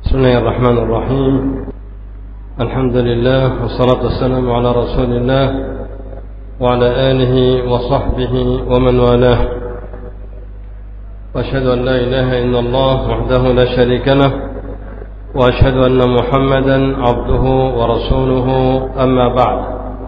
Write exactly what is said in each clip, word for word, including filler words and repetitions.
بسم الله الرحمن الرحيم. الحمد لله والصلاة والسلام على رسول الله وعلى آله وصحبه ومن والاه، وأشهد أن لا إله إلا الله وحده لا شريك له، وأشهد أن محمدا عبده ورسوله. أما بعد،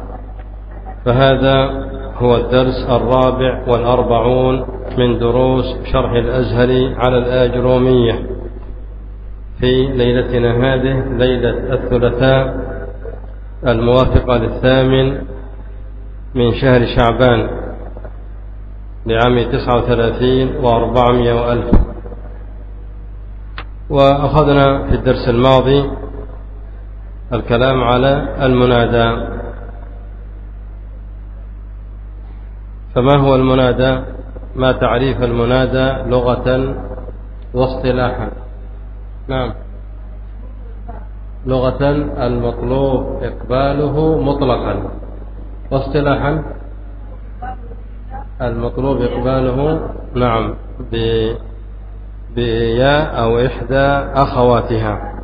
فهذا هو الدرس الرابع والأربعون من دروس شرح الأزهري على الآجرومية في ليلتنا هذه، ليلة الثلاثاء الموافقة للثامن من شهر شعبان لعام تسعة وثلاثين وأربعمائة وألف. وأخذنا في الدرس الماضي الكلام على المنادى. فما هو المنادى؟ ما تعريف المنادى لغة واصطلاحا؟ نعم، لغة المطلوب إقباله مطلقا، واصطلاحا المطلوب إقباله نعم بياء أو إحدى أخواتها.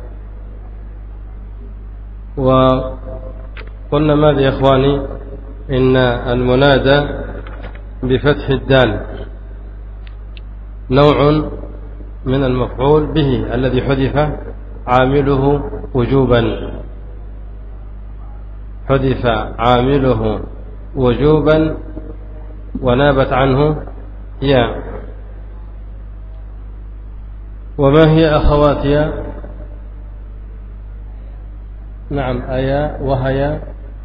وقلنا ماذا يا إخواني؟ إن المنادى بفتح الدال نوع من المفعول به الذي حذف عامله وجوبا، حذف عامله وجوبا ونابت عنه ياء. وما هي أخواتها؟ نعم، أيا وهيا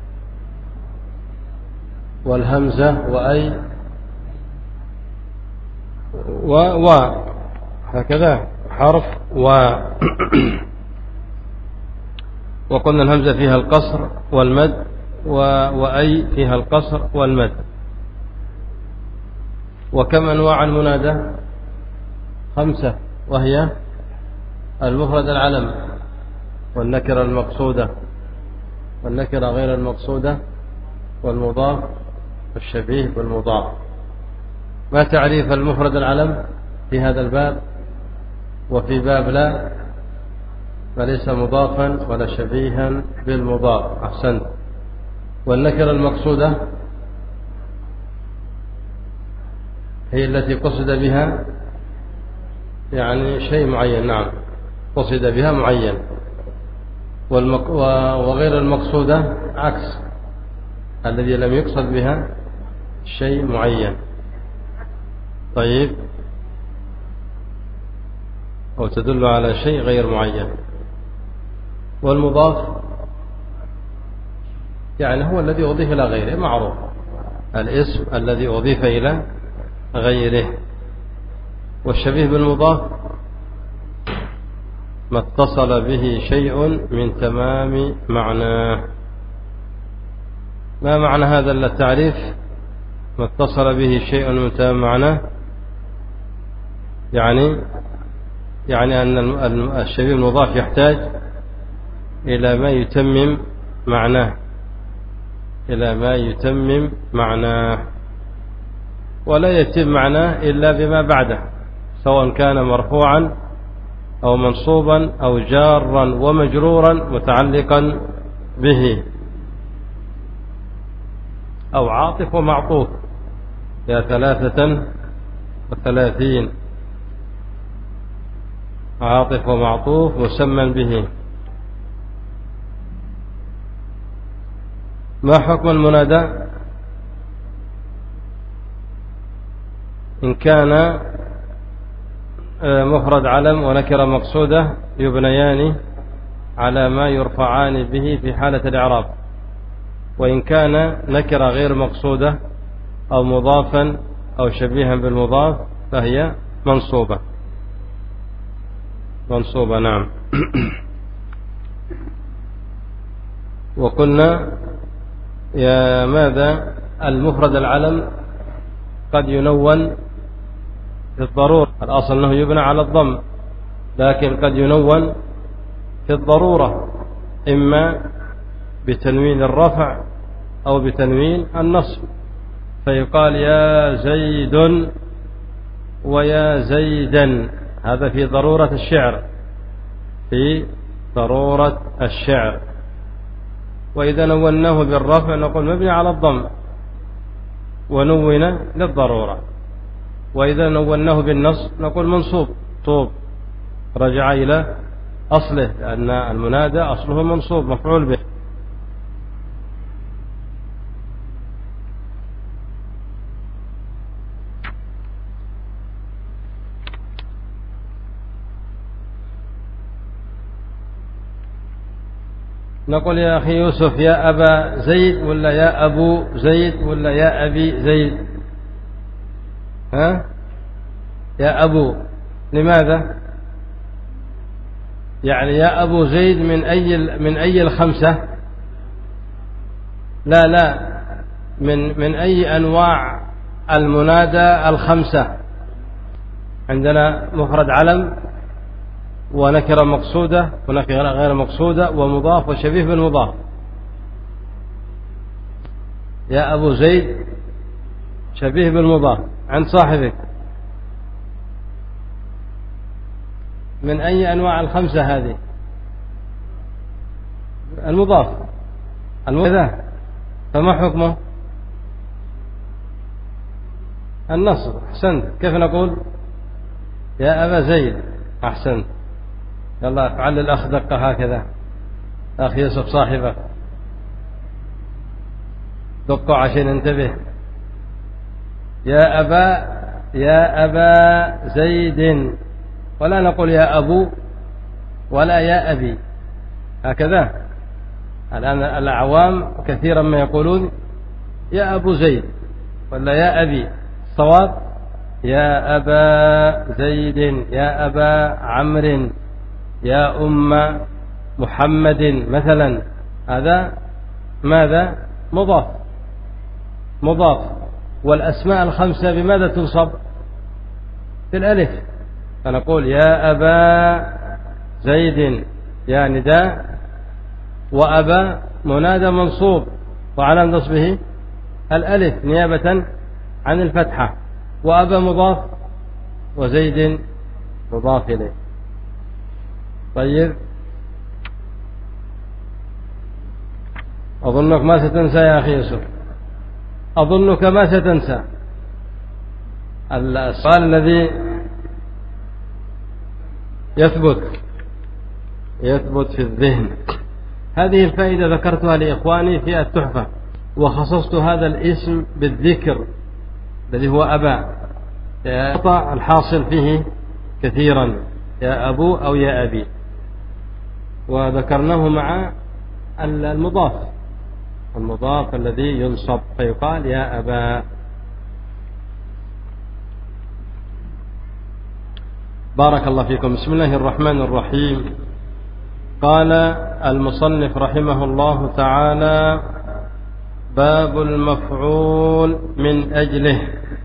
والهمزة وأي و و هكذا حرف و وقلنا الهمزة فيها القصر والمد، و... وأي فيها القصر والمد. وكم أنواع المنادى؟ خمسة، وهي المفرد العلم، والنكرة المقصودة، والنكرة غير المقصودة، والمضاف، والشبيه بالمضاف. ما تعريف المفرد العلم في هذا الباب وفي باب لا؟ فليس مضافا ولا شبيها بالمضاف. أحسنت. والنكرة المقصودة هي التي قصد بها يعني شيء معين، نعم، قصد بها معين. والمق... وغير المقصودة عكس، الذي لم يقصد بها شيء معين. طيب، أو تدل على شيء غير معين. والمضاف يعني هو الذي أضيف إلى غيره، معروف، الاسم الذي أضيف إلى غيره. والشبيه بالمضاف ما اتصل به شيء من تمام معناه. ما معنى هذا التعريف؟ ما اتصل به شيء من تمام معناه، يعني يعني أن الشبيه المضاف يحتاج إلى ما يتمم معناه، إلى ما يتمم معناه، ولا يتم معناه إلا بما بعده، سواء كان مرفوعا أو منصوبا أو جارا ومجرورا متعلقا به، أو عاطف ومعطوف. يا ثلاثة وثلاثين، عاطف ومعطوف مسمى به. ما حكم المنادى؟ إن كان مفرد علم ونكرة مقصودة يبنيان على ما يرفعان به في حالة الإعراب. وإن كان نكرة غير مقصودة أو مضافا أو شبيها بالمضاف فهي منصوبة، منصوبة نعم. وقلنا يا ماذا؟ المفرد العلم قد ينون في الضرورة، الأصل أنه يبنى على الضم، لكن قد ينون في الضرورة، إما بتنوين الرفع أو بتنوين النصب، فيقال يا زيد ويا زيدا، هذا في ضرورة الشعر، في ضرورة الشعر. وإذا نوناه بالرفع نقول مبني على الضم ونون للضرورة، وإذا نوناه بالنصب نقول منصوب طوب، رجع إلى أصله لأن المنادى أصله منصوب مفعول به. نقول يا أخي يوسف يا أبا زيد ولا يا أبو زيد ولا يا أبي زيد؟ ها؟ يا أبو. لماذا؟ يعني يا أبو زيد من أي من أي الخمسة؟ لا لا، من من أي أنواع المنادى الخمسة؟ عندنا مفرد علم ونكرة مقصودة ونكرة غير مقصودة ومضاف وشبيه بالمضاف. يا أبو زيد شبيه بالمضاف عند صاحبك. من أي أنواع الخمسة هذه؟ المضاف المضاف. فما حكمه؟ النصب. أحسنت. كيف نقول؟ يا أبا زيد. أحسنت. يلا افعل الأخ دقة هكذا، أخ يوسف صاحبك دقوا عشان انتبه. يا أبا يا أبا زيد، ولا نقول يا أبو ولا يا أبي هكذا. الآن الأعوام كثيرا ما يقولون يا أبو زيد ولا يا أبي. الصواب يا أبا زيد، يا أبا عمرو، يا أم محمد مثلا. هذا ماذا؟ مضاف مضاف. والأسماء الخمسة بماذا تنصب؟ بالألف. فنقول يا أبا زيد يا نداء، وأبا منادى منصوب وعلى نصبه الألف نيابة عن الفتحة، وأبا مضاف وزيد مضاف إليه. طيب أظنك ما ستنسى يا أخي يوسف، أظنك ما ستنسى السؤال الذي يثبت يثبت في الذهن. هذه الفائدة ذكرتها لإخواني في التحفة، وخصصت هذا الاسم بالذكر الذي هو أبا، الحاصل فيه كثيرا يا أبو أو يا أبي، وذكرناه مع المضاف المضاف الذي ينصب فيقال يا أبا. بارك الله فيكم. بسم الله الرحمن الرحيم. قال المصنف رحمه الله تعالى: باب المفعول من أجله.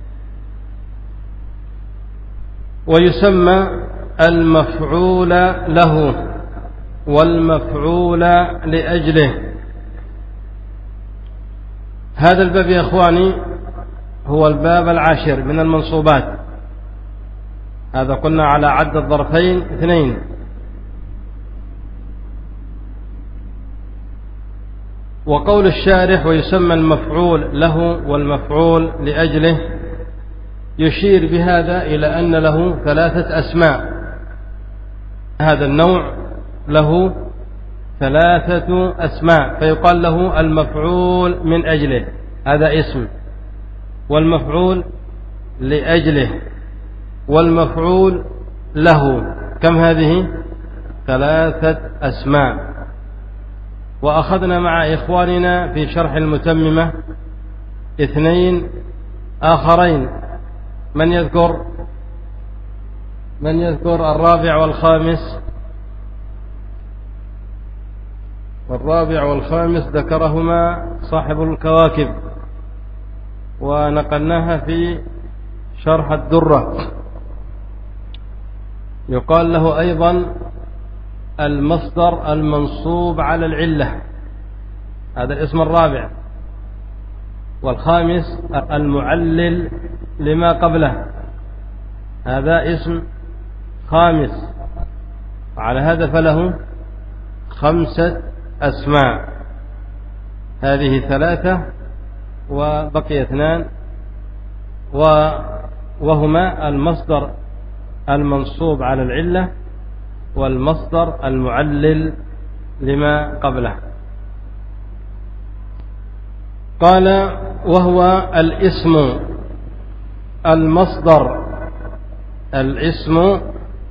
ويسمى المفعول له والمفعول لأجله. هذا الباب يا أخواني هو الباب العاشر من المنصوبات. هذا قلنا على عد الظرفين اثنين. وقول الشارح ويسمى المفعول له والمفعول لأجله يشير بهذا إلى أن له ثلاثة أسماء. هذا النوع له ثلاثة أسماء، فيقال له المفعول من أجله، هذا اسم، والمفعول لأجله، والمفعول له. كم هذه؟ ثلاثة أسماء. وأخذنا مع إخواننا في شرح المتممة اثنين آخرين. من يذكر من يذكر الرابع والخامس؟ والرابع والخامس ذكرهما صاحب الكواكب، ونقلناها في شرح الدرة. يقال له أيضا المصدر المنصوب على العلة، هذا الاسم الرابع. والخامس المعلل لما قبله، هذا اسم خامس. على هذا فله خمسة أسماء، هذه ثلاثة وبقي اثنان، وهما المصدر المنصوب على العلة والمصدر المعلل لما قبله. قال وهو الاسم المصدر الاسم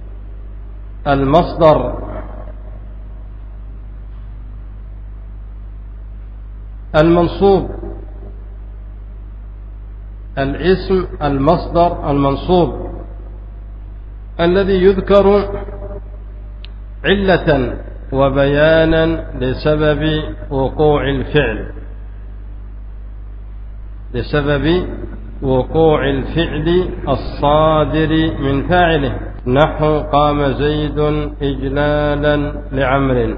المصدر المنصوب الاسم المصدر المنصوب الذي يذكر علة وبيانا لسبب وقوع الفعل لسبب وقوع الفعل الصادر من فاعله، نحو قام زيد إجلالا لعمر.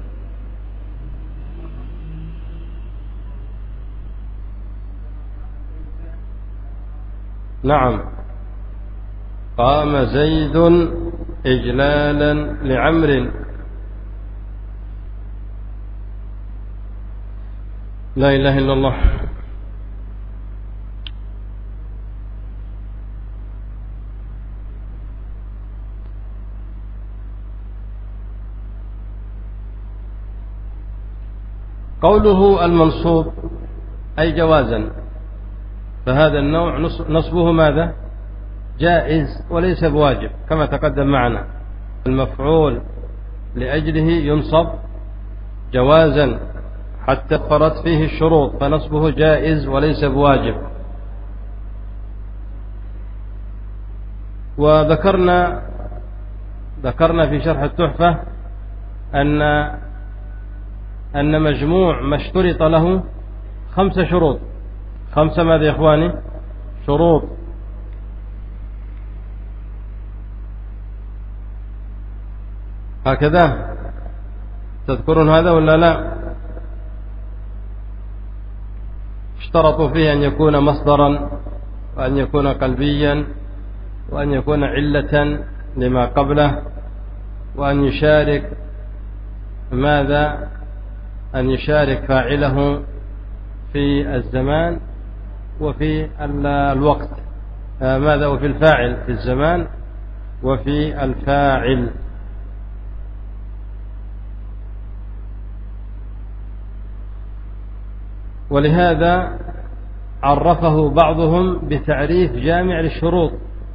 نعم، قام زيد إجلالا لعمر. لا إله إلا الله. قوله المنصوب أي جوازا، فهذا النوع نصبه ماذا؟ جائز وليس بواجب كما تقدم معنا. المفعول لأجله ينصب جوازا حتى فرت فيه الشروط، فنصبه جائز وليس بواجب. وذكرنا ذكرنا في شرح التحفة أن أن مجموع ما اشترط له خمسة شروط. خمسة ماذا يا إخواني؟ شروط. هكذا تذكرون هذا ولا لا؟ اشترطوا فيه أن يكون مصدرا، وأن يكون قلبيا، وأن يكون علة لما قبله، وأن يشارك ماذا؟ أن يشارك فاعله في الزمان وفي الوقت، ماذا؟ وفي الفاعل في الزمان وفي الفاعل. ولهذا عرفه بعضهم بتعريف جامع للشروط،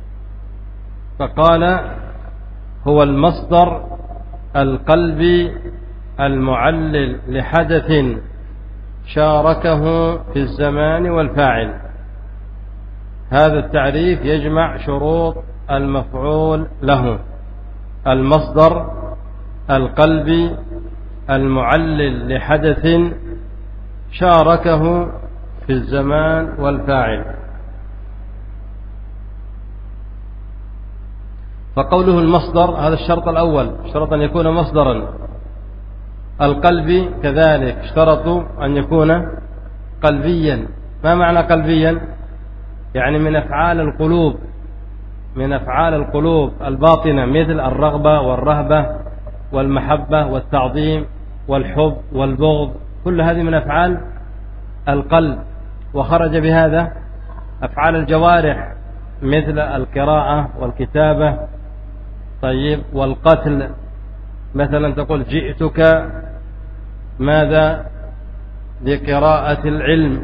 فقال هو المصدر القلبي المعلل لحدث شاركه في الزمان والفاعل. هذا التعريف يجمع شروط المفعول له: المصدر القلبي المعلل لحدث شاركه في الزمان والفاعل. فقوله المصدر هذا الشرط الأول، شرط أن يكون مصدرا. القلبي كذلك اشترطوا أن يكون قلبيا. ما معنى قلبيا؟ يعني من أفعال القلوب، من أفعال القلوب الباطنة، مثل الرغبة والرهبة والمحبة والتعظيم والحب والبغض، كل هذه من أفعال القلب. وخرج بهذا أفعال الجوارح مثل القراءة والكتابة، طيب، والقتل. مثلا تقول جئتك ماذا؟ لقراءة العلم،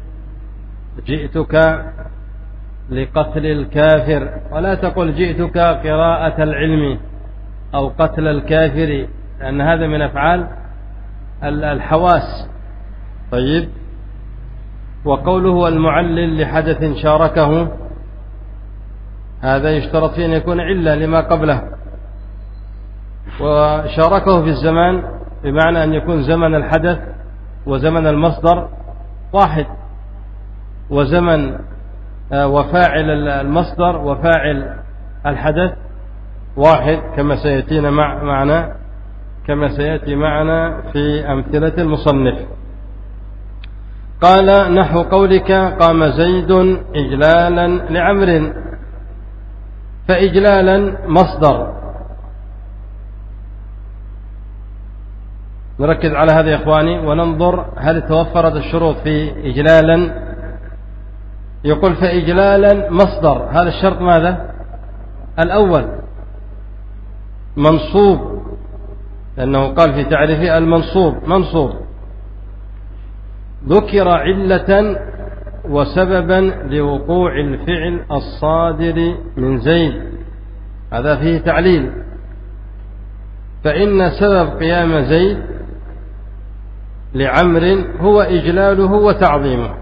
جئتك لقتل الكافر، ولا تقول جئتك قراءة العلم أو قتل الكافر، لأن هذا من أفعال الحواس. طيب. وقوله المعلل لحدث شاركه، هذا يشترط فيه أن يكون علة لما قبله. وشاركه في الزمان بمعنى أن يكون زمن الحدث وزمن المصدر واحد، وزمن وفاعل المصدر وفاعل الحدث واحد، كما سيأتينا مع معنا كما سيأتي معنا في أمثلة المصنف. قال نحو قولك قام زيد إجلالا لعمر، فإجلالا مصدر نركز على هذا يا إخواني وننظر هل توفرت الشروط في إجلالا. يقول فإجلالا مصدر، هذا الشرط ماذا؟ الأول منصوب، لأنه قال في تعريفه المنصوب منصوب. ذكر علة وسببا لوقوع الفعل الصادر من زيد، هذا فيه تعليل. فإن سبب قيام زيد لعمر هو إجلاله وتعظيمه.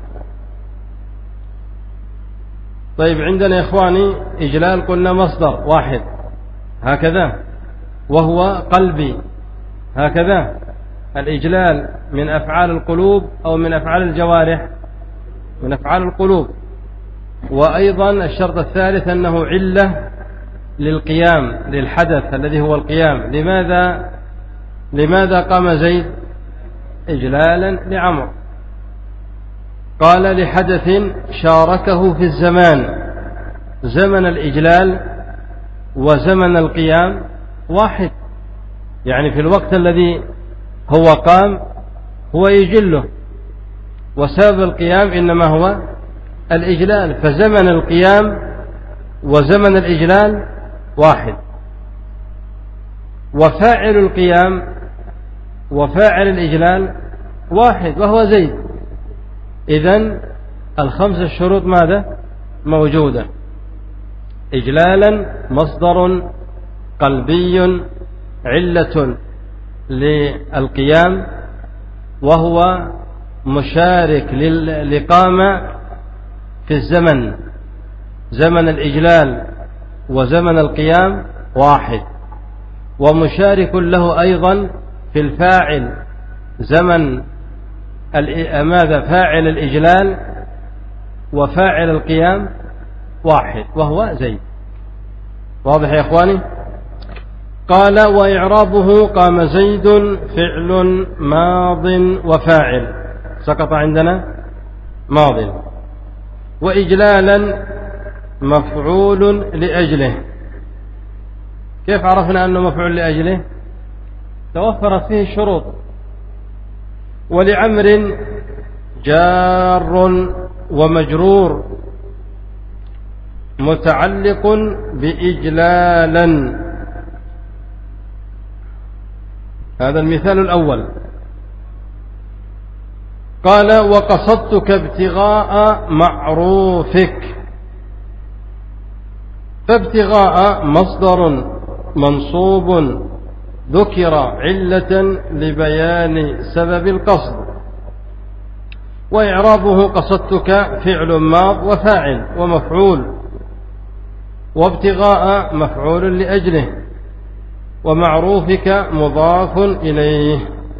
طيب عندنا يا إخواني إجلال قلنا مصدر واحد هكذا، وهو قلبي هكذا. الإجلال من أفعال القلوب أو من أفعال الجوارح؟ من أفعال القلوب. وأيضا الشرط الثالث أنه علة للقيام، للحدث الذي هو القيام. لماذا لماذا قام زيد؟ إجلالا لعمر. قال لحدث شاركه في الزمان، زمن الإجلال وزمن القيام واحد، يعني في الوقت الذي هو قام هو يجله، وسبب القيام إنما هو الإجلال، فزمن القيام وزمن الإجلال واحد. وفاعل القيام وفاعل الإجلال واحد وهو زيد. إذن الخمس الشروط ماذا؟ موجودة. إجلالا مصدر قلبي علة للقيام، وهو مشارك للإقامة في الزمن، زمن الإجلال وزمن القيام واحد. ومشارك له أيضا في الفاعل، زمن ماذا؟ فاعل الإجلال وفاعل القيام واحد وهو زيد. واضح يا إخواني؟ قال وإعرابه قام زيد فعل ماض وفاعل، سقط عندنا ماض. وإجلالا مفعول لأجله. كيف عرفنا أنه مفعول لأجله؟ توفرت فيه الشروط. ولعمر جار ومجرور متعلق بإجلالا. هذا المثال الأول. قال وقصدتك ابتغاء معروفك. فابتغاء مصدر منصوب ذكر علة لبيان سبب القصد. وإعرابه قصدتك فعل ماض وفاعل ومفعول، وابتغاء مفعول لأجله، ومعروفك مضاف إليه.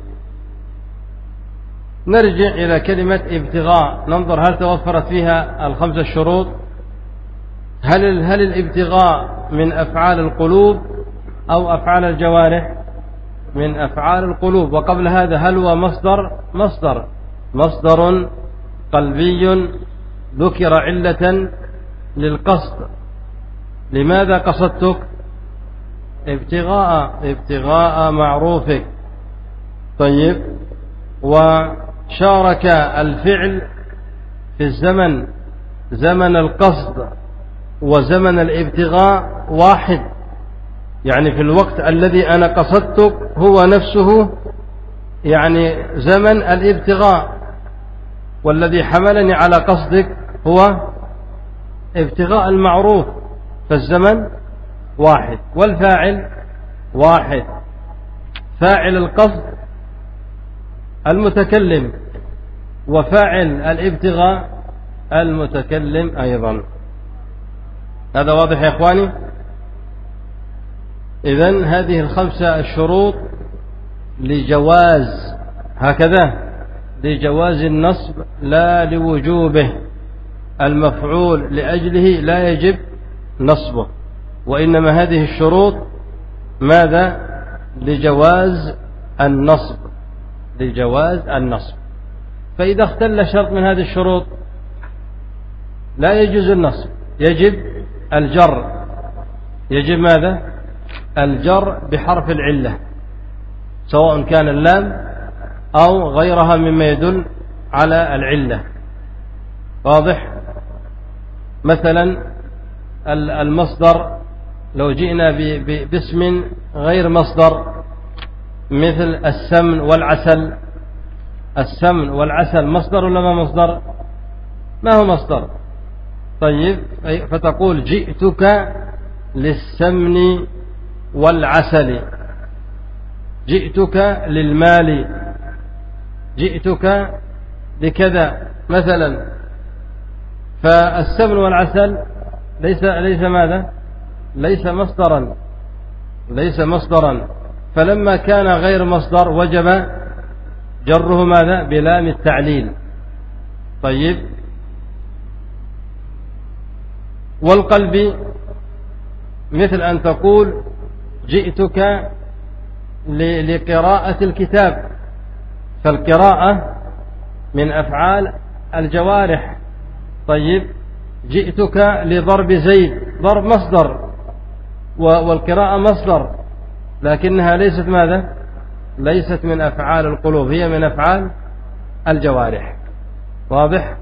نرجع إلى كلمة ابتغاء، ننظر هل توفرت فيها الخمسة الشروط. هل هل الابتغاء من أفعال القلوب أو أفعال الجوارح؟ من أفعال القلوب. وقبل هذا هل هو مصدر؟ مصدر مصدر قلبي ذكر علة للقصد. لماذا قصدتك؟ ابتغاء ابتغاء معروفك. طيب، وشارك الفعل في الزمن، زمن القصد وزمن الابتغاء واحد، يعني في الوقت الذي أنا قصدتك هو نفسه يعني زمن الابتغاء، والذي حملني على قصدك هو ابتغاء المعروف، فالزمن واحد. والفاعل واحد، فاعل القصد المتكلم، وفاعل الابتغاء المتكلم أيضا. هذا واضح يا إخواني؟ إذن هذه الخمسة الشروط لجواز، هكذا لجواز النصب لا لوجوبه. المفعول لأجله لا يجب نصبه، وإنما هذه الشروط ماذا؟ لجواز النصب، لجواز النصب. فإذا اختل شرط من هذه الشروط لا يجوز النصب، يجب الجر. يجب ماذا؟ الجر بحرف العلة. سواء كان اللام أو غيرها مما يدل على العلة. واضح؟ مثلا المصدر لو جئنا باسم غير مصدر مثل السمن والعسل، السمن والعسل مصدر ولا ما مصدر؟ ما هو مصدر. طيب فتقول جئتك للسمن والعسل، جئتك للمال، جئتك لكذا مثلا. فالسمن والعسل ليس ليس ماذا؟ ليس مصدرا، ليس مصدرا. فلما كان غير مصدر وجب جره ماذا؟ بلام التعليل. طيب والقلب مثل أن تقول جئتك لقراءة الكتاب، فالقراءة من أفعال الجوارح. طيب جئتك لضرب زيد، ضرب مصدر والقراءة مصدر، لكنها ليست ماذا؟ ليست من أفعال القلوب، هي من أفعال الجوارح. واضح؟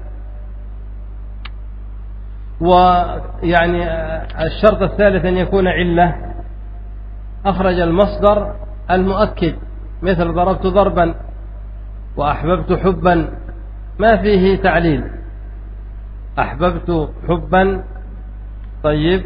ويعني الشرط الثالث أن يكون علة، أخرج المصدر المؤكد، مثل ضربت ضربا وأحببت حبا، ما فيه تعليل. أحببت حبا، طيب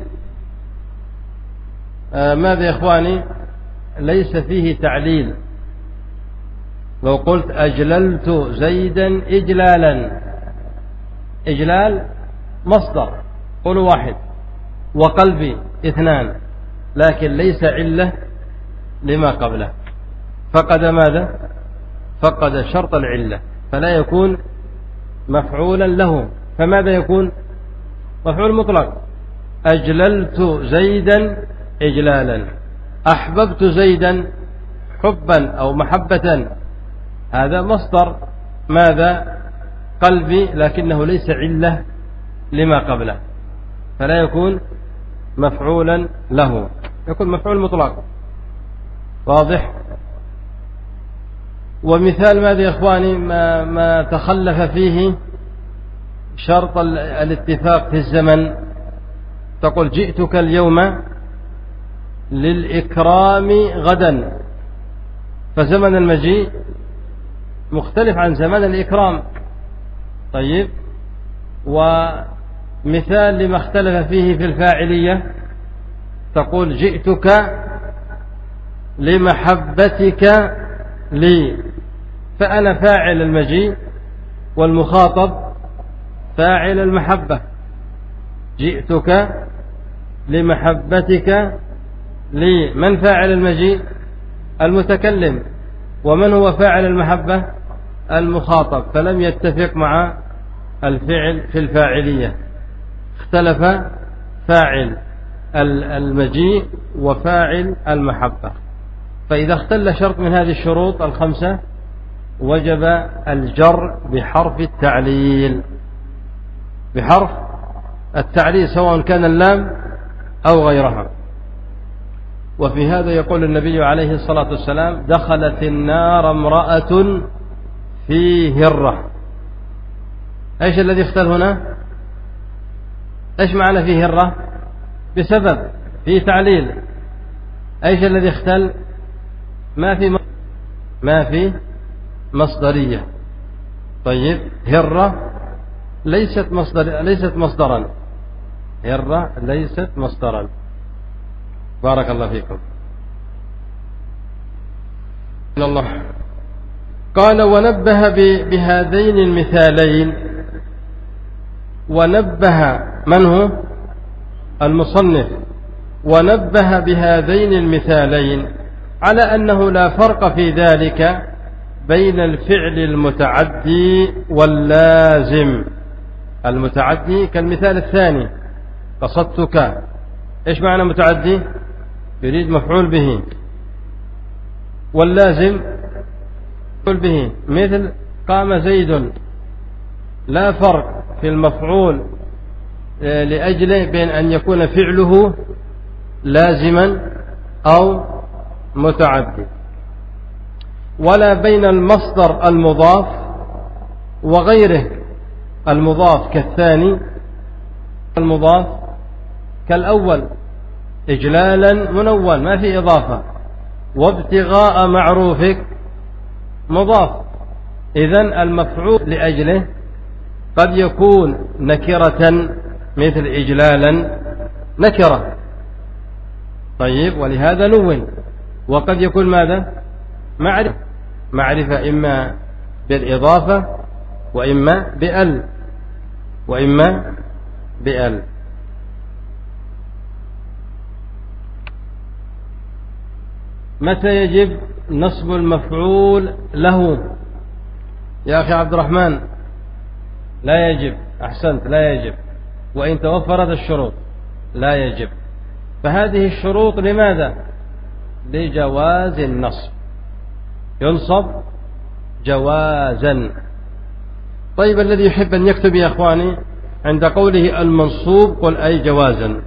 آه ماذا يا إخواني؟ ليس فيه تعليل. لو قلت أجللت زيدا إجلالا، إجلال مصدر قولوا واحد، وقلبي اثنان، لكن ليس علة لما قبله، فقد ماذا؟ فقد شرط العلة، فلا يكون مفعولا له. فماذا يكون؟ مفعول مطلق. أجللت زيدا إجلالا، أحببت زيدا حبا أو محبة، هذا مصدر ماذا؟ قلبي، لكنه ليس علة لما قبله، فلا يكون مفعولا له، يكون مفعول مطلق. واضح؟ ومثال ماذا يا إخواني؟ ما, ما تخلف فيه شرط الاتفاق في الزمن. تقول جئتك اليوم للإكرام غدا، فزمن المجيء مختلف عن زمن الإكرام. طيب ومثال لما اختلف فيه في الفاعلية، تقول جئتك لمحبتك لي، فأنا فاعل المجيء والمخاطب فاعل المحبة. جئتك لمحبتك لي، من فاعل المجيء؟ المتكلم. ومن هو فاعل المحبة؟ المخاطب. فلم يتفق مع الفعل في الفاعلية، اختلف فاعل المجيء وفاعل المحبة. فإذا اختل شرط من هذه الشروط الخمسة وجب الجر بحرف التعليل، بحرف التعليل سواء كان اللام أو غيرها. وفي هذا يقول النبي عليه الصلاة والسلام دخلت النار امرأة في هرة. ايش الذي اختل هنا؟ ايش معنى في هرة؟ بسبب، في تعليل. ايش الذي اختل؟ ما في ما في مصدرية. طيب هرة ليست مصدر، ليست مصدرا، هرة ليست مصدرا. بارك الله فيكم. الله قال ونبه بهذين المثالين. ونبه من هو؟ المصنف. ونبه بهذين المثالين على أنه لا فرق في ذلك بين الفعل المتعدي واللازم. المتعدي كالمثال الثاني قصدتك، ايش معنى متعدي؟ يريد مفعول به. واللازم مفعول به، مثل قام زيد، لا فرق في المفعول لأجله بين أن يكون فعله لازما أو متعدي. ولا بين المصدر المضاف وغيره المضاف كالثاني المضاف كالأول إجلالا منون ما في إضافة، وابتغاء معروفك مضاف. إذن المفعول لأجله قد يكون نكرة مثل إجلالا نكرة، طيب، ولهذا نون. وقد يكون ماذا؟ معرفة، معرفة إما بالإضافة وإما بأل وإما بأل. متى يجب نصب المفعول له يا أخي عبد الرحمن؟ لا يجب، أحسنت، لا يجب، وإن توفرت الشروط لا يجب. فهذه الشروط لماذا؟ لجواز النصب، ينصب جوازا. طيب، الذي يحب أن يكتب يا أخواني عند قوله المنصوب قل أي جوازا.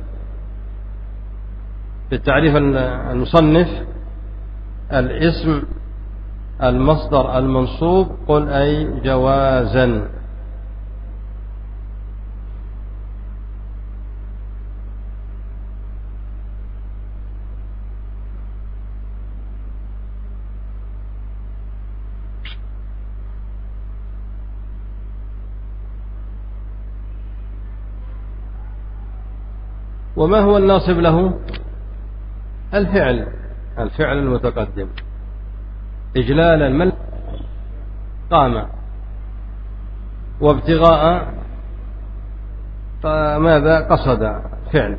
بالتعريف المصنف الاسم المصدر المنصوب قل أي جوازا. وما هو الناصب له؟ الفعل الفعل المتقدم. إجلالا من قام، وابتغاء ماذا؟ قصد، فعل.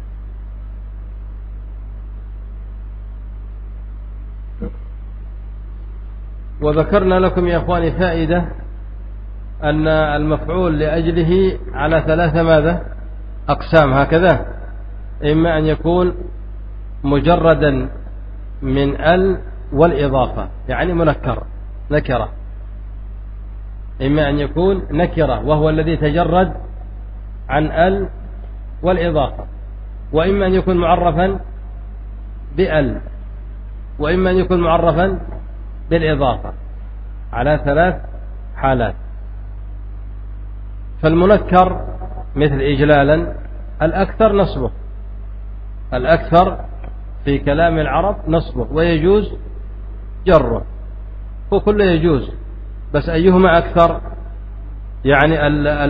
وذكرنا لكم يا أخواني فائدة أن المفعول لأجله على ثلاثة ماذا؟ أقسام هكذا: إما أن يكون مجردا من ال والإضافة يعني منكر نكرة، إما أن يكون نكرة وهو الذي تجرد عن ال والإضافة، وإما أن يكون معرفا بال، وإما أن يكون معرفا بالإضافة، على ثلاث حالات. فالمنكر مثل إجلالا الأكثر نصبه، الأكثر في كلام العرب نصبه، ويجوز جره، هو كله يجوز، بس أيهما أكثر؟ يعني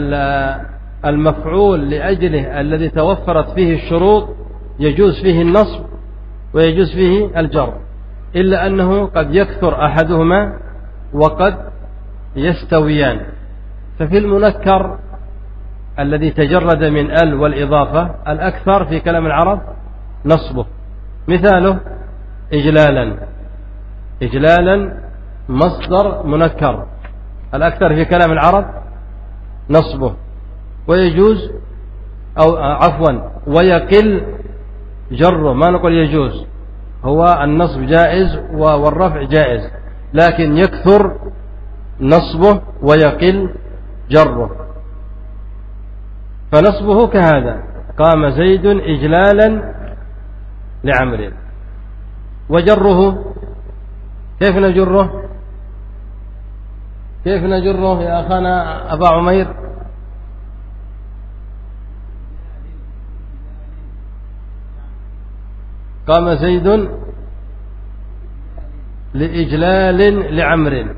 المفعول لأجله الذي توفرت فيه الشروط يجوز فيه النصب ويجوز فيه الجر، إلا أنه قد يكثر أحدهما وقد يستويان. ففي المنكر الذي تجرد من ال والإضافة الأكثر في كلام العرب نصبه. مثاله إجلالا، إجلالا مصدر منكر، الأكثر في كلام العرب نصبه، ويجوز أو عفوا ويقل جره، ما نقول يجوز، هو النصب جائز والرفع جائز، لكن يكثر نصبه ويقل جره. فنصبه كهذا: قام زيد إجلالا لعمر. وجره كيف نجره؟ كيف نجره يا أخانا أبا عمير؟ قام زيد لإجلال لعمر.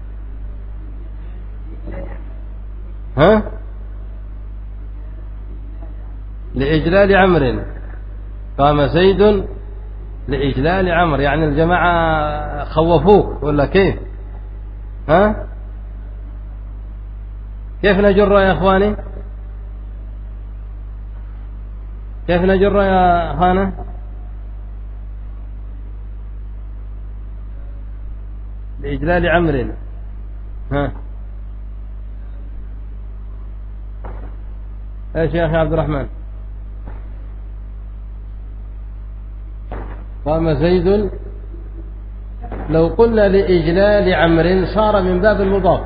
ها؟ لإجلال عمر. قام زيد لإجلال عمر، يعني الجماعة خوفوك ولا كيف؟ ها؟ كيف نجر يا أخواني؟ كيف نجر يا أخوانا؟ لإجلال عمر. ها؟ ايش يا أخي عبد الرحمن؟ قام زيد، لو قلنا لإجلال عمر صار من باب المضاف.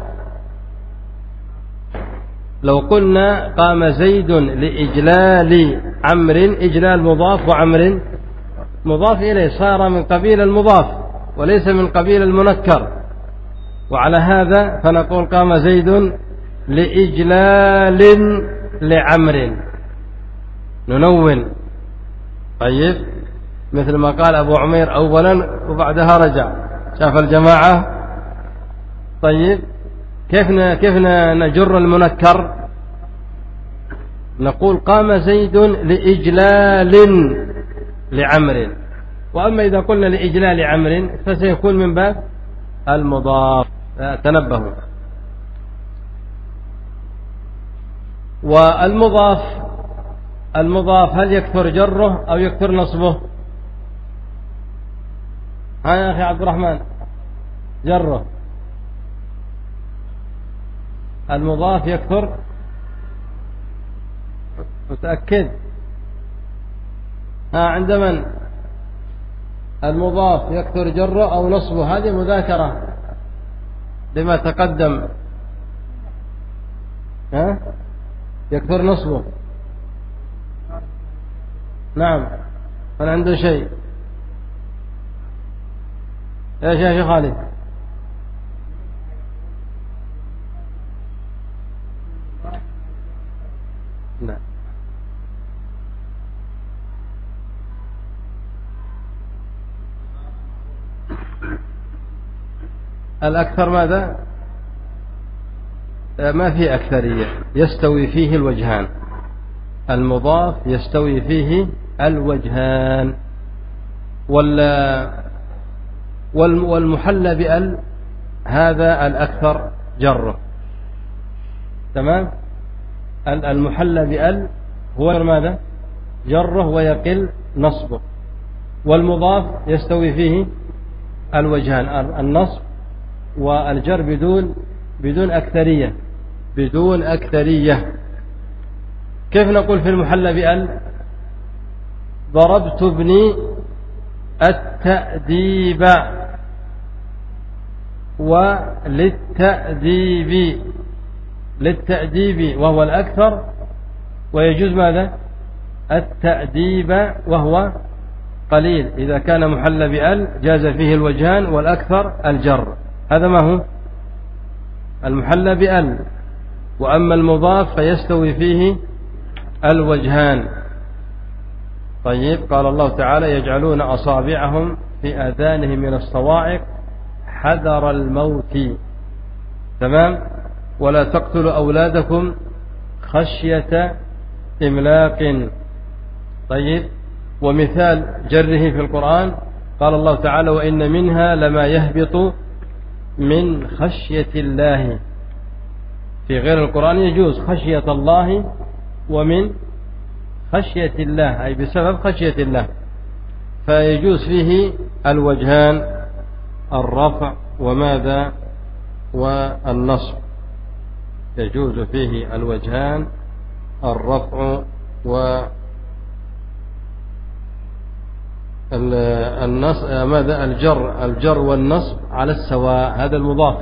لو قلنا قام زيد لإجلال عمر، إجلال مضاف وعمر مضاف إليه، صار من قبيل المضاف، وليس من قبيل المنكر، وعلى هذا فنقول قام زيد لإجلال لعمر، ننون. طيب، مثل ما قال أبو عمير أولا وبعدها رجع شاف الجماعة. طيب، كيف كيف نجر المنكر؟ نقول قام زيد لإجلال لعمر. وأما إذا قلنا لإجلال عمر فسيكون من باب المضاف، تنبهوا. والمضاف المضاف هل يكثر جره أو يكثر نصبه؟ ها يا أخي عبد الرحمن، جره المضاف يكثر؟ متأكد؟ ها، عند من المضاف يكثر جره أو نصبه؟ هذه مذاكرة لما تقدم. ها، يكثر نصبه. نعم، هل عنده شيء؟ ايش يا شيخ خالد؟ نعم، الأكثر ماذا؟ ما في أكثرية، يستوي فيه الوجهان. المضاف يستوي فيه الوجهان. والمحلى بأل هذا الأكثر جره. تمام. المحلى بأل هو ماذا؟ جره ويقل نصبه. والمضاف يستوي فيه الوجهان، النصب والجر بدون بدون أكثرية بدون أكثرية. كيف نقول في المحلى بأل؟ ضربت ابني التأديب وللتأديب، للتأديب وهو الأكثر، ويجوز ماذا؟ التأديب وهو قليل. إذا كان محلى بأل جاز فيه الوجهان والأكثر الجر. هذا ما هو المحلى بأل. وأما المضاف فيستوي فيه الوجهان. طيب، قال الله تعالى يجعلون أصابعهم في آذانهم من الصواعق حذر الموت. تمام. ولا تقتلوا أولادكم خشية إملاق. طيب، ومثال جره في القرآن قال الله تعالى وإن منها لما يهبط من خشية الله. في غير القرآن يجوز خشية الله ومن خشية الله، أي بسبب خشية الله، فيجوز فيه الوجهان، الرفع وماذا والنصب. يجوز فيه الوجهان، الرفع و النصب ماذا الجر الجر والنصب على السواء. هذا المضاف.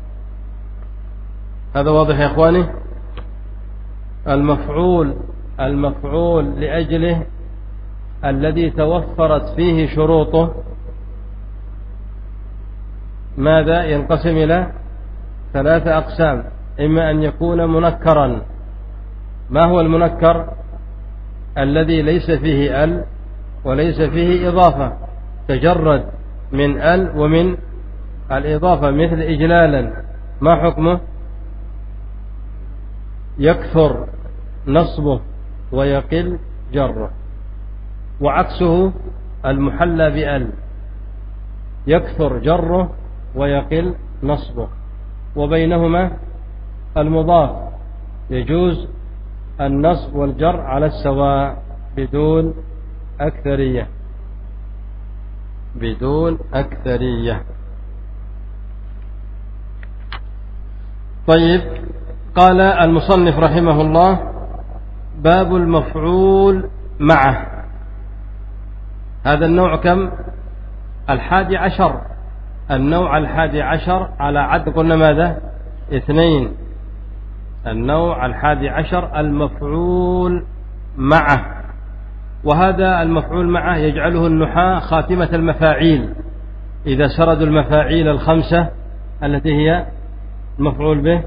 هذا واضح يا اخواني؟ المفعول المفعول لأجله الذي توفرت فيه شروطه ماذا؟ ينقسم إلى ثلاثة أقسام. إما أن يكون منكرا. ما هو المنكر؟ الذي ليس فيه ال وليس فيه إضافة، تجرد من ال ومن الإضافة، مثل إجلالا. ما حكمه؟ يكثر نصبه ويقل جره. وعكسه المحلى بأل، يكثر جره ويقل نصبه. وبينهما المضاف يجوز النصب والجر على السواء بدون أكثرية بدون أكثرية. طيب، قال المصنف رحمه الله باب المفعول معه. هذا النوع كم؟ الحادي عشر. النوع الحادي عشر على عد قلنا ماذا؟ اثنين. النوع الحادي عشر المفعول معه. وهذا المفعول معه يجعله النحاة خاتمة المفاعيل، إذا سردوا المفاعيل الخمسة التي هي المفعول به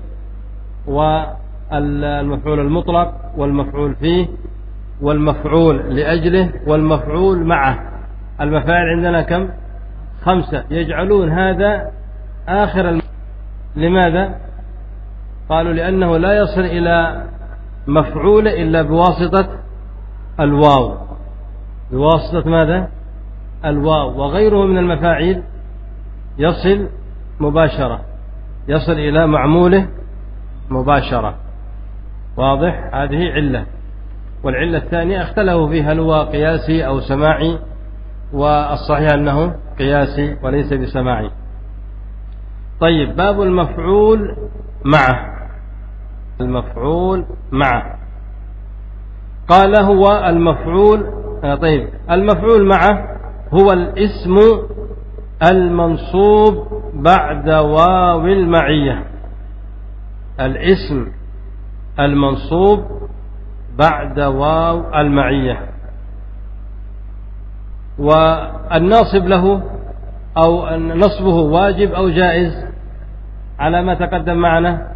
والمفعول المطلق والمفعول فيه والمفعول لأجله والمفعول معه، المفاعل عندنا كم؟ خمسة، يجعلون هذا آخر الم... لماذا؟ قالوا لأنه لا يصل إلى مفعول إلا بواسطة الواو، بواسطة ماذا؟ الواو، وغيره من المفاعيل يصل مباشرة، يصل إلى معموله مباشرة. واضح؟ هذه علة. والعلة الثانية اختلفوا فيها هل هو قياسي أو سماعي، والصحيح أنه قياسي وليس بسماعي. طيب، باب المفعول معه. المفعول معه قال هو المفعول آه طيب المفعول معه هو الاسم المنصوب بعد واو المعية، الاسم المنصوب بعد واو المعية. والناصب له أو نصبه واجب أو جائز على ما تقدم معنا،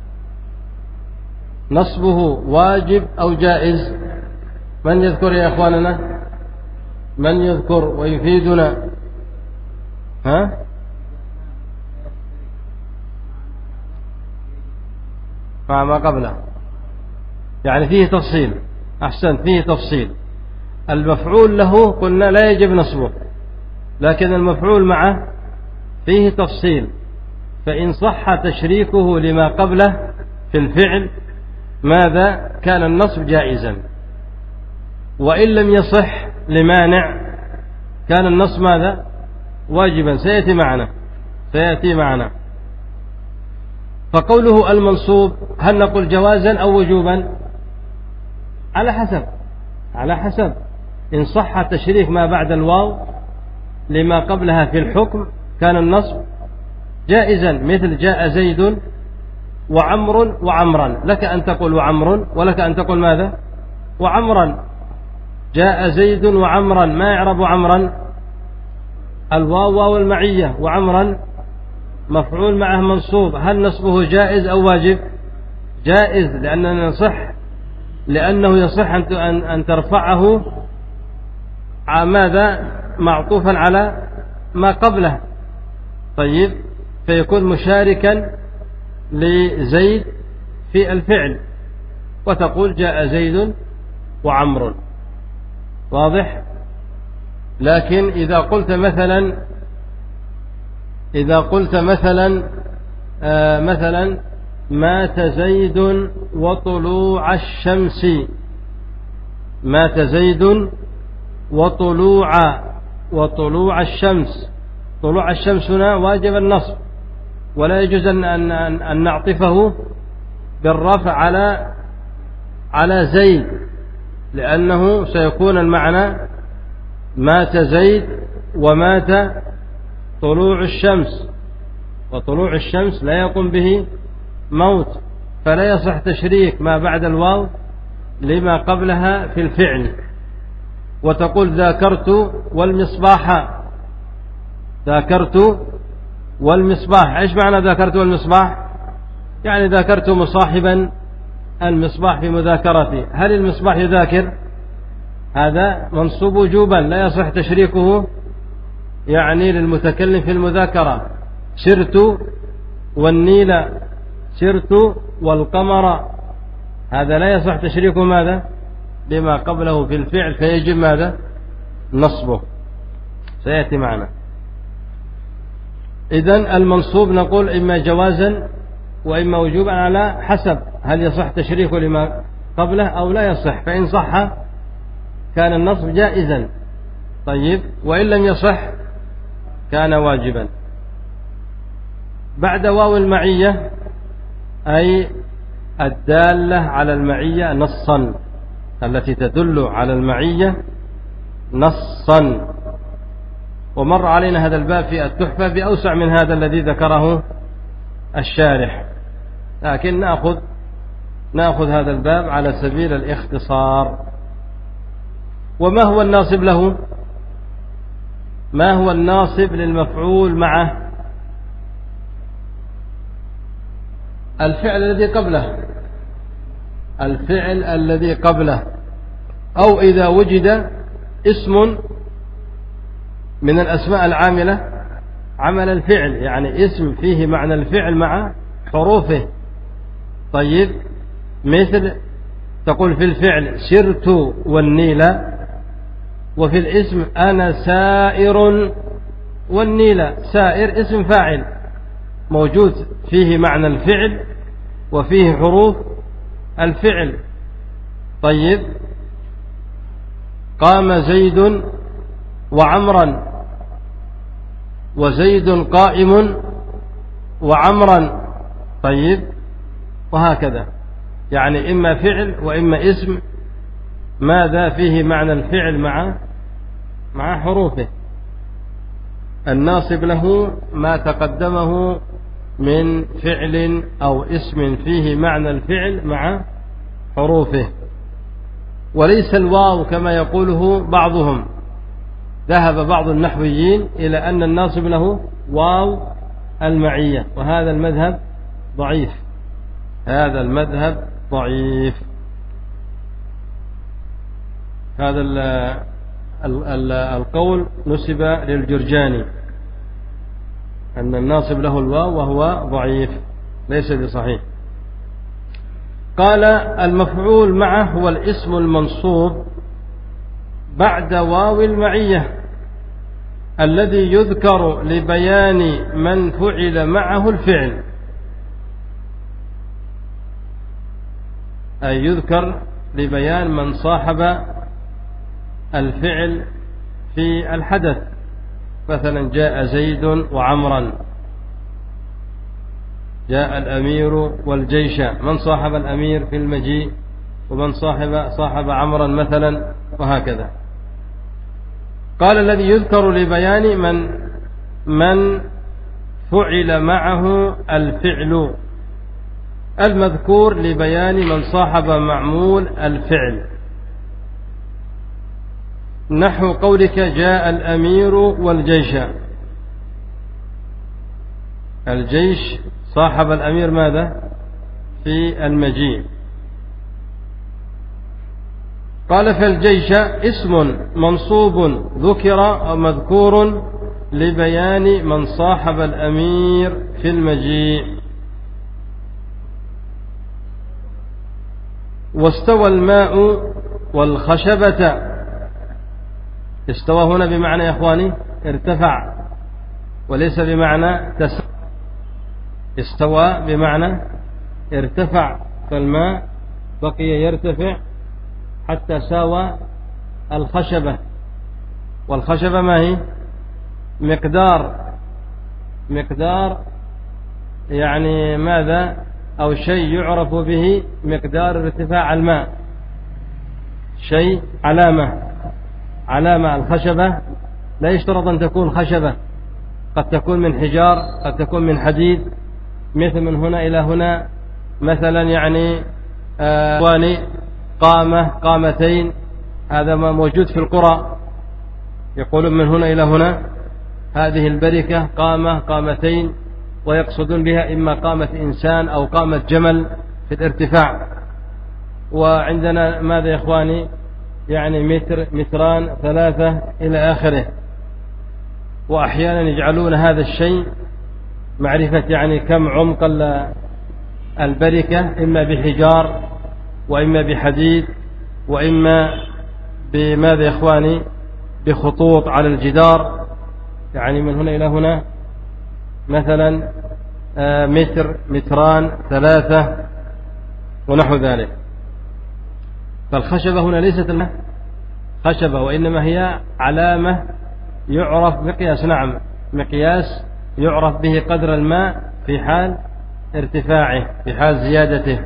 نصبه واجب أو جائز. من يذكر يا أخواننا؟ من يذكر ويفيدنا؟ ها؟ مع ما قبله، يعني فيه تفصيل. أحسن، فيه تفصيل. المفعول له قلنا لا يجب نصبه، لكن المفعول معه فيه تفصيل. فإن صح تشريكه لما قبله في الفعل ماذا؟ كان النصب جائزا. وإن لم يصح لمانع كان النصب ماذا؟ واجبا. سيأتي معنا سيأتي معنا فقوله المنصوب هل نقول جوازا أو وجوبا؟ على حسب على حسب إن صح تشريك ما بعد الواو لما قبلها في الحكم كان النصب جائزا، مثل جاء زيد وعمر وعمرا، لك أن تقول وعمر ولك أن تقول ماذا؟ وعمرا. جاء زيد وعمرا، ما يعرب عمرا؟ الواو واو المعية، وعمرا مفعول معه منصوب. هل نصبه جائز أو واجب؟ جائز، لأننا نصح لأنه يصح أن ترفعه ماذا؟ معطوفا على ما قبله. طيب، فيكون مشاركا لزيد في الفعل، وتقول جاء زيد وعمر. واضح؟ لكن إذا قلت مثلا إذا قلت مثلا آه مثلا مات زيد وطلوع الشمس، مات زيد وطلوع وطلوع الشمس، طلوع الشمس هنا واجب النصب، ولا يجوز أن, أن, أن نعطفه بالرفع على على زيد، لأنه سيكون المعنى مات زيد ومات طلوع الشمس، وطلوع الشمس لا يقوم به موت، فلا يصح تشريك ما بعد الواو لما قبلها في الفعل. وتقول ذاكرت والمصباح، ذاكرت والمصباح، ايش معنى ذاكرت والمصباح؟ يعني ذاكرت مصاحبا المصباح في مذاكرتي. هل المصباح يذاكر؟ هذا منصوب وجوبا لا يصح تشريكه يعني للمتكلم في المذاكرة. سرت والنيل، سرت والقمر، هذا لا يصح تشريكه ماذا؟ بما قبله في الفعل، فيجب ماذا؟ نصبه، سيأتي معنا. إذن المنصوب نقول إما جوازا وإما وجوبا على حسب هل يصح تشريكه لما قبله أو لا يصح. فإن صح كان النصب جائزا، طيب، وإن لم يصح كان واجبا. بعد واو المعية أي الدالة على المعية نصا، التي تدل على المعية نصا. ومر علينا هذا الباب في التحفة بأوسع من هذا الذي ذكره الشارح، لكن نأخذ نأخذ هذا الباب على سبيل الاختصار. وما هو الناصب له؟ ما هو الناصب للمفعول معه؟ الفعل الذي قبله، الفعل الذي قبله، أو إذا وجد اسم من الأسماء العاملة عمل الفعل، يعني اسم فيه معنى الفعل مع حروفه. طيب، مثل تقول في الفعل سرت والنيل، وفي الاسم أنا سائر والنيل. سائر اسم فاعل موجود فيه معنى الفعل وفيه حروف الفعل. طيب، قام زيد وعمرا، وزيد قائم وعمرا. طيب، وهكذا، يعني إما فعل وإما اسم ماذا فيه معنى الفعل مع مع حروفه. الناصب له ما تقدمه من فعل أو اسم فيه معنى الفعل مع حروفه، وليس الواو كما يقوله بعضهم. ذهب بعض النحويين إلى أن الناصب له واو المعية، وهذا المذهب ضعيف، هذا المذهب ضعيف. هذا ال ال ال القول نسب للجرجاني أن الناصب له الواو، وهو ضعيف ليس بصحيح. قال المفعول معه هو الاسم المنصوب بعد واو المعية الذي يذكر لبيان من فعل معه الفعل، أي يذكر لبيان من صاحب الفعل في الحدث. مثلا جاء زيد وعمرا، جاء الأمير والجيش، من صاحب الأمير في المجيء ومن صاحب صاحب عمرا مثلا، وهكذا. قال الذي يذكر لبيان من من فعل معه الفعل، المذكور لبيان من صاحب معمول الفعل، نحو قولك جاء الأمير والجيش. الجيش صاحب الأمير ماذا في المجيء. قال فالجيش اسم منصوب ذكر أو مذكور لبيان من صاحب الأمير في المجيء. واستوى الماء والخشبة. استوى هنا بمعنى يا إخواني ارتفع، وليس بمعنى تسع. استوى بمعنى ارتفع، فالماء بقي يرتفع حتى ساوى الخشبة. والخشبة ما هي؟ مقدار مقدار يعني ماذا؟ أو شيء يعرف به مقدار ارتفاع الماء، شيء علامة علامة. الخشبة لا يشترط أن تكون خشبة، قد تكون من حجار، قد تكون من حديد، مثل من هنا إلى هنا مثلا، يعني آه قامة قامتين، هذا ما موجود في القرى، يقولون من هنا إلى هنا هذه البركة قامة قامتين، ويقصدون بها إما قامة إنسان أو قامة جمل في الارتفاع. وعندنا ماذا يا إخواني؟ يعني متر متران ثلاثة إلى آخره. وأحيانا يجعلون هذا الشيء معرفة يعني كم عمق البركة، إما بحجار وإما بحديد وإما بماذا يا إخواني؟ بخطوط على الجدار، يعني من هنا إلى هنا مثلا متر متران ثلاثة ونحو ذلك. فالخشبة هنا ليست خشبة، وإنما هي علامة يعرف مقياس، نعم مقياس يعرف به قدر الماء في حال ارتفاعه، في حال زيادته.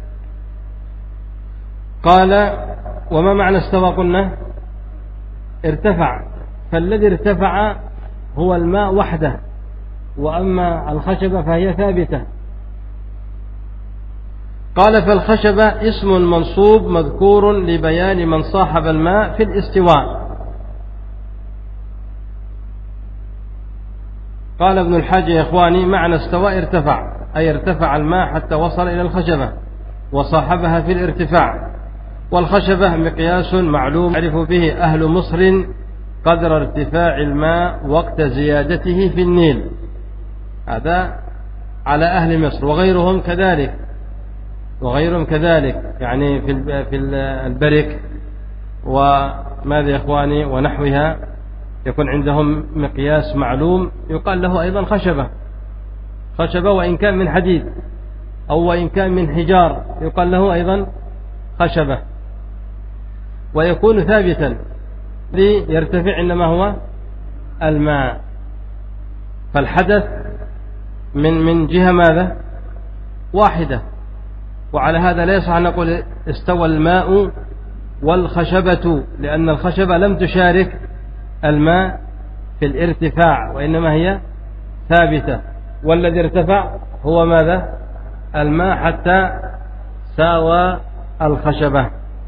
قال وما معنى استوى؟ قلنا ارتفع، فالذي ارتفع هو الماء وحده، وأما الخشبة فهي ثابتة. قال فالخشبة اسم منصوب مذكور لبيان من صاحب الماء في الاستواء. قال ابن الحاج يا إخواني معنى استوى ارتفع، أي ارتفع الماء حتى وصل إلى الخشبة وصاحبها في الارتفاع. والخشبة مقياس معلوم يعرف به أهل مصر قدر ارتفاع الماء وقت زيادته في النيل، هذا على أهل مصر وغيرهم كذلك، وغيرهم كذلك يعني في البرك وماذا يا إخواني ونحوها، يكون عندهم مقياس معلوم يقال له أيضا خشبة، خشبة وإن كان من حديد أو وإن كان من حجار يقال له أيضا خشبة، ويكون ثابتا ليرتفع إنما هو الماء. فالحدث من من جهة ماذا واحدة، وعلى هذا لا يصح أن نقول استوى الماء والخشبة، لأن الخشبة لم تشارك الماء في الارتفاع وإنما هي ثابتة، والذي ارتفع هو ماذا الماء حتى ساوى الخشبة.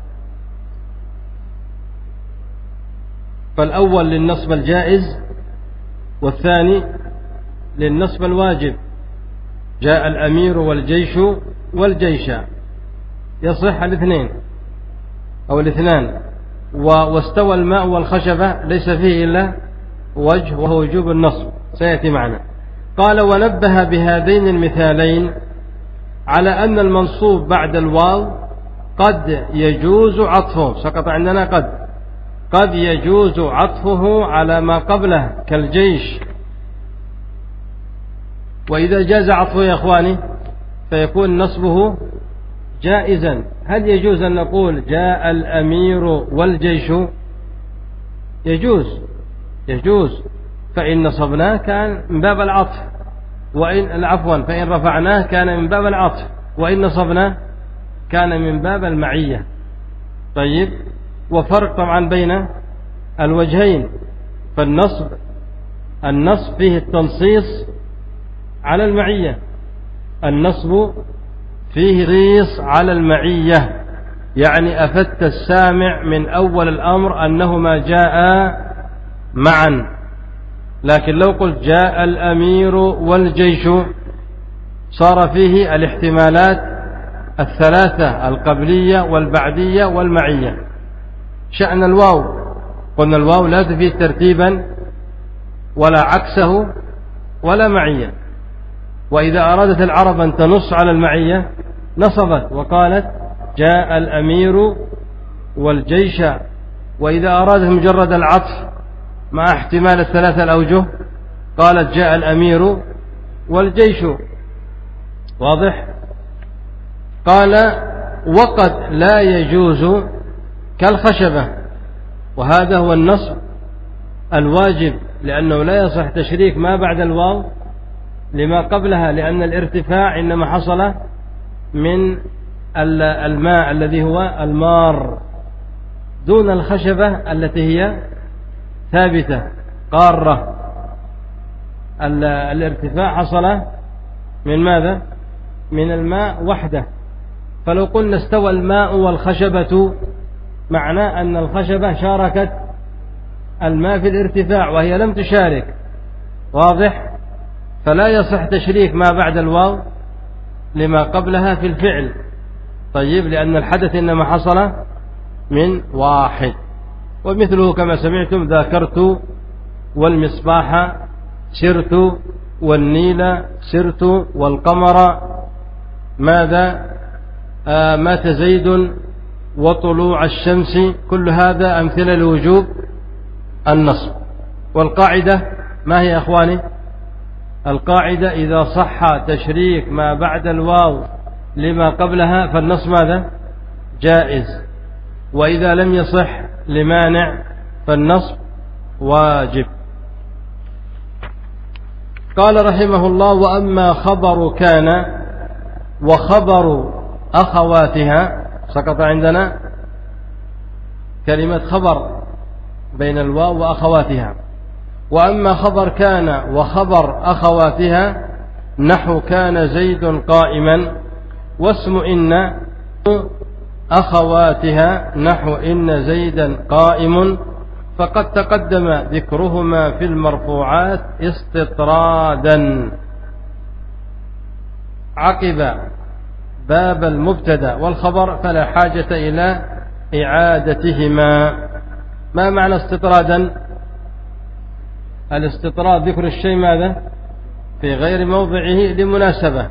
فالأول للنصب الجائز والثاني للنصب الواجب. جاء الأمير والجيش والجيش، يصح الاثنين أو الاثنان. واستوى الماء والخشبة ليس فيه إلا وجه وهو وجوب النصب سيأتي معنا. قال ونبه بهذين المثالين على أن المنصوب بعد الواو قد يجوز عطفه، سقط عندنا قد قد يجوز عطفه على ما قبله كالجيش، وإذا جاز عطفه يا أخواني فيكون نصبه جائزا. هل يجوز أن نقول جاء الأمير والجيش؟ يجوز يجوز فإن نصبناه كان من باب العطف، وإن عفوا فإن رفعناه كان من باب العطف، وإن نصبناه كان من باب المعية. طيب، وفرق طبعا بين الوجهين، فالنصب النصب فيه التنصيص على المعية، النصب فيه تنصيص على المعية، يعني أفدت السامع من أول الأمر أنهما جاء معا. لكن لو قلت جاء الأمير والجيش صار فيه الاحتمالات الثلاثة القبلية والبعدية والمعية. شأن الواو، قلنا الواو لا تفيد ترتيبا ولا عكسه ولا معية، وإذا أرادت العرب أن تنص على المعية نصبت وقالت جاء الأمير والجيش، وإذا أرادت مجرد العطف مع احتمال الثلاثة الأوجه قالت جاء الأمير والجيش. واضح؟ قال وقد لا يجوز كالخشبة، وهذا هو النصب الواجب، لأنه لا يصح تشريك ما بعد الواو لما قبلها، لأن الارتفاع إنما حصل من الماء الذي هو المار دون الخشبة التي هي ثابتة قارة. الارتفاع حصل من ماذا؟ من الماء وحده. فلو قلنا استوى الماء والخشبة معناه أن الخشبة شاركت الماء في الارتفاع وهي لم تشارك. واضح؟ فلا يصح تشريك ما بعد الواو لما قبلها في الفعل. طيب، لأن الحدث إنما حصل من واحد. ومثله كما سمعتم ذاكرت والمصباح سرت والنيل سرت والقمر ماذا آه مات زيد وطلوع الشمس، كل هذا أمثلة لوجوب النصب. والقاعدة ما هي يا أخواني؟ القاعدة إذا صح تشريك ما بعد الواو لما قبلها فالنصب ماذا؟ جائز، وإذا لم يصح لمانع فالنصب واجب. قال رحمه الله وأما خبر كان وخبر أخواتها، سقط عندنا كلمة خبر بين الواو وأخواتها. وأما خبر كان وخبر أخواتها نحو كان زيد قائما، واسم إن أخواتها نحو إن زيدا قائم، فقد تقدم ذكرهما في المرفوعات استطرادا عقب باب المبتدا والخبر، فلا حاجة إلى إعادتهما. ما معنى استطرادا؟ الاستطراد ذكر الشيء ماذا؟ في غير موضعه لمناسبة.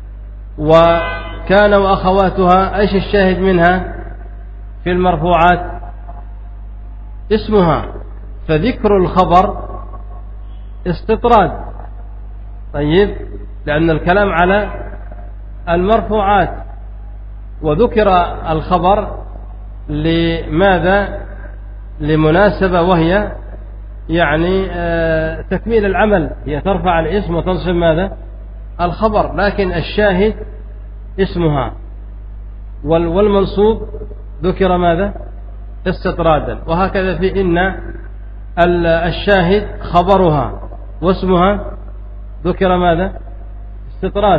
وكان وأخواتها ايش الشاهد منها في المرفوعات؟ اسمها، فذكر الخبر استطراد. طيب، لأن الكلام على المرفوعات، وذكر الخبر لماذا؟ لمناسبة، وهي يعني تكميل العمل، هي ترفع الاسم وتنصب ماذا؟ الخبر، لكن الشاهد اسمها، والمنصوب ذكر ماذا؟ استطرادا. وهكذا في إن الشاهد خبرها واسمها ذكر ماذا؟ استطراد.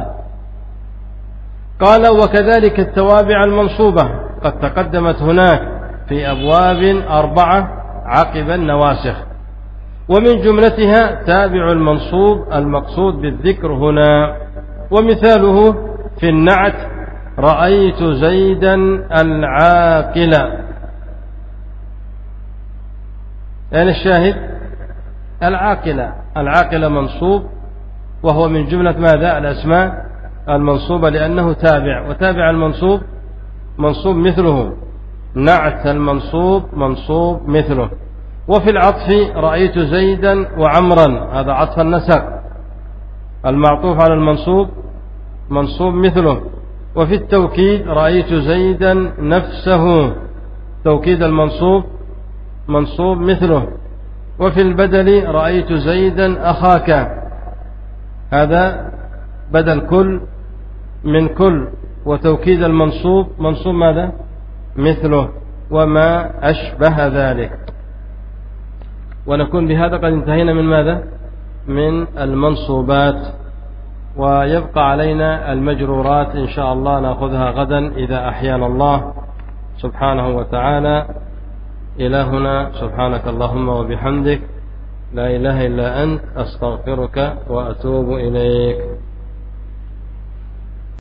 قال: وكذلك التوابع المنصوبة قد تقدمت هناك في أبواب أربعة عقب النواسخ، ومن جملتها تابع المنصوب المقصود بالذكر هنا. ومثاله في النعت: رأيت زيدا العاقل. يعني الشاهد العاقلة، العاقلة منصوب، وهو من جملة ماذا؟ الأسماء المنصوبة، لأنه تابع، وتابع المنصوب منصوب مثله، نعت المنصوب منصوب مثله. وفي العطف: رأيت زيدا وعمرا، هذا عطف النسق، المعطوف على المنصوب منصوب مثله. وفي التوكيد: رأيت زيدا نفسه، توكيد المنصوب منصوب مثله. وفي البدل: رأيت زيدا أخاك، هذا بدل كل من كل، وتوكيد المنصوب منصوب ماذا؟ مثله، وما أشبه ذلك. ونكون بهذا قد انتهينا من ماذا؟ من المنصوبات، ويبقى علينا المجرورات إن شاء الله نأخذها غدا إذا أحيانا الله سبحانه وتعالى. إلى هنا، سبحانك اللهم وبحمدك، لا إله إلا أنت، أستغفرك وأتوب إليك.